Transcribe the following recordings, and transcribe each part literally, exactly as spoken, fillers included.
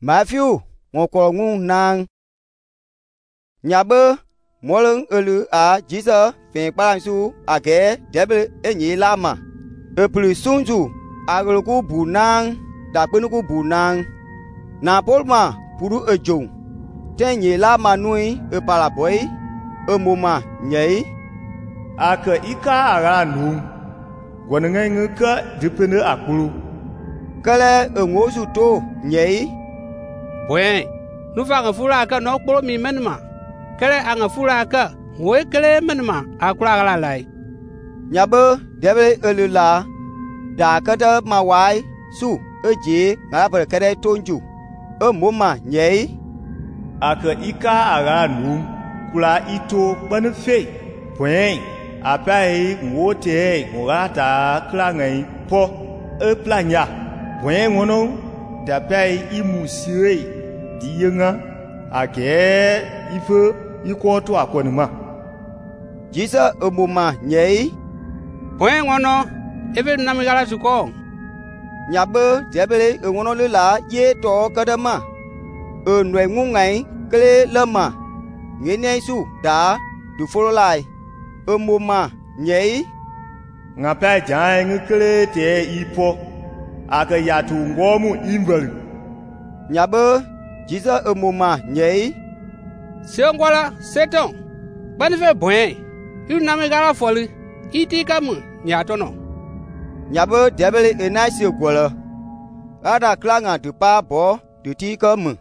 Matthew ngô cổ ngung nang nhà bơ mua lưng elu à Jesus phiền ba su à ghé devil e nhị la mà e plu sunju à glu ku bu nang da penu ku bu nang na pol ma puru e jong te nhị la mà nuôi e para boy e mo ma nhảy a ka ika ara nu gwana ngai ngu ka dipene akulu kale e ngô su to nhảy boy nu fa nga fula ka no kpolo mi menma kale anga fula ka we kale menma akula la lai nhà bơ devil elu la da ka da ma wai su e je ma ba ka da tonju e mo ma nhảy a ka ika ara nu kula ito banfe boy apai ngote ngata kla ngai po e planya boy ngono da pai imusire diyenga age ife ikoto akonuma Jesus umuma nhảy boy ngono eve namigala suko nhà bơ devil e ngono le la ye to ka da ma e nwe ngu ngai kle le ma nge nei su da du folo lai e mo ma nhảy nga pa jai ngu kle te ipo aka ya tu ngomu inval nhà bơ Jesus e mo ma nhảy seongwala seton banfe boy yu namigala foli iti kamu nya tono nhà bơ devil e nai se gwola ada klanga du pa bo du ti ka mu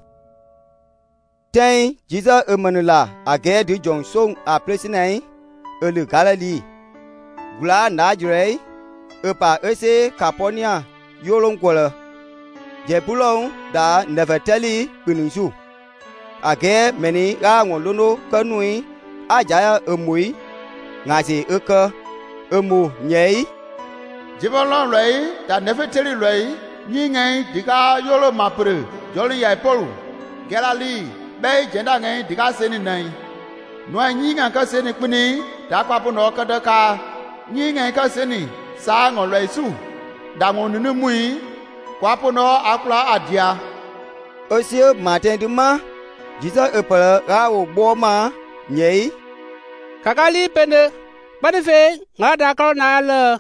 ten Jesus e manula age du jong song a presinai e le Galilee gula Nazareth e pa ese Capernaum yolong gwola Jebulon da Neftali pininsu age meni ga ngolono kanui aja emui ngasi eke emu nhảy Jebulon lei da Neftali lei nyi ngai diga yolo mapre joli yai polu Galilee bei jenda ngai diga seni nai noi nyi ngai ka seni kuni da kwa puno ka da ka nyi ngai ka seni sa ngo lei su da ngo nunu mui kwa puno akula adia osie matin duma Jesus e pa ga o bo ma nhảy kakali pende banfe nga da ko na le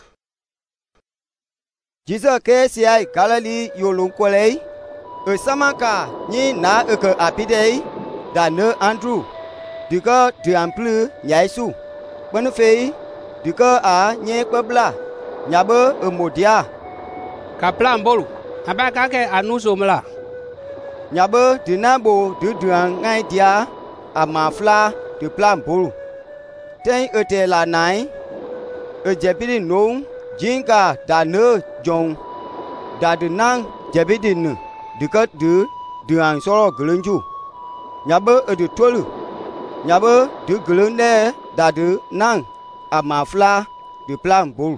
Jesus ke siai Galilee yolong kwalei e samaka ni na e ke apidei da ne Andrew duka du amplu nhảy su banfe duka a nye kwabla nyabe e modia ka plan bolu abaka ke anuso mla nhà bơ từ nam bộ từ đường ngay dia à mà fla từ plan bolu tên ở đây là này ở chế biến nông jinga đã nơ jong đã được năng chế biến nè được cái từ đường solo gửi chu nhà bơ ở từ tuolu nhà bơ từ gửi nè đã được năng à mà fla từ plan bolu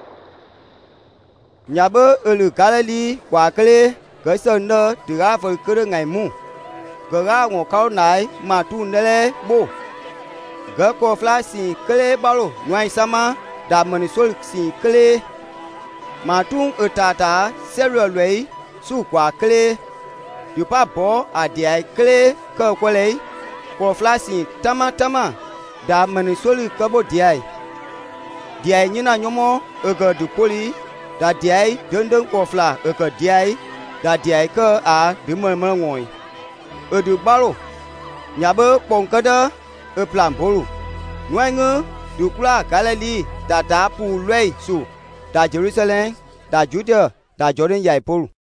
nhà bơ ở lư Galilee qua cái cái sơn đó từ ra với cái ngày mu cái ra ngõ cao này mà tu nè bố cái cô fla si cái bao lô ngoài sama đã mình xôi si cái mà tu ở ta ta serial way su qua cái du pa bo à dia cái cái qua lấy cô fla si tama tama đã mình xôi cái bộ dia dia như na nyomo ở cái du poli đã dia đơn đơn cô fla ở cái dia da dia ke a de mo mo ngoi e du balo nya bơ pong ka da e plan bolu noi nge du kula Galilee da da pu lei su da Jerusalem da Judea da Jordan yai polu